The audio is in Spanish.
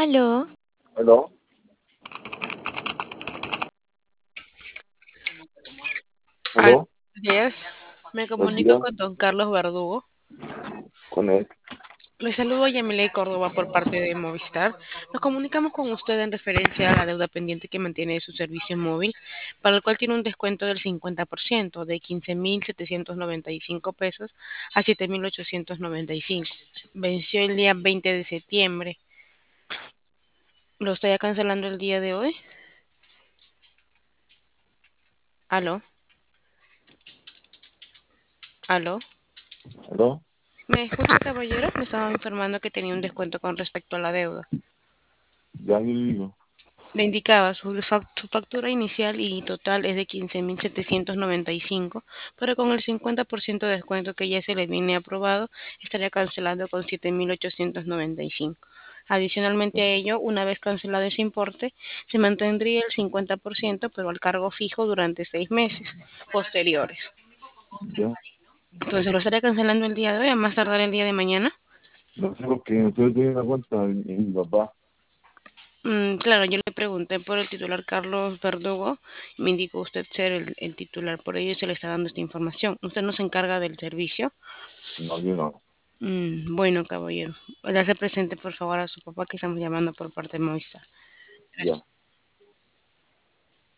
Aló, ¿Aló? Buenos ¿Aló? días, me Buenos comunico días, con don Carlos Verdugo. con él. Le saludo a Yamile Córdoba por parte de Movistar. Nos comunicamos con usted en referencia a la deuda pendiente que mantiene de su servicio móvil, para el cual tiene un descuento del 50% de 15.795 pesos a 7.895. Venció el día 20 de septiembre. ¿Lo estoy cancelando el día de hoy? ¿Aló? ¿Aló? ¿Aló? ¿Me escucha, caballero? Me estaba informando que tenía un descuento con respecto a la deuda. Ya yo le digo. Le indicaba su factura inicial y total es de 15.795, pero con el 50% de descuento que ya se le viene aprobado, estaría cancelando con 7.895. Adicionalmente a ello, una vez cancelado ese importe, se mantendría el 50%, pero al cargo fijo durante 6 meses posteriores. Ya. Entonces lo estaría cancelando el día de hoy, a más tardar el día de mañana. No sé por qué ustedes tienen la cuenta y mi papá. Claro, yo le pregunté por el titular Carlos Verdugo, y me indicó usted ser el titular, por ello se le está dando esta información. ¿Usted no se encarga del servicio? No, yo no. Bueno, caballero, le hace presente por favor a su papá que estamos llamando por parte de Movistar. Ya.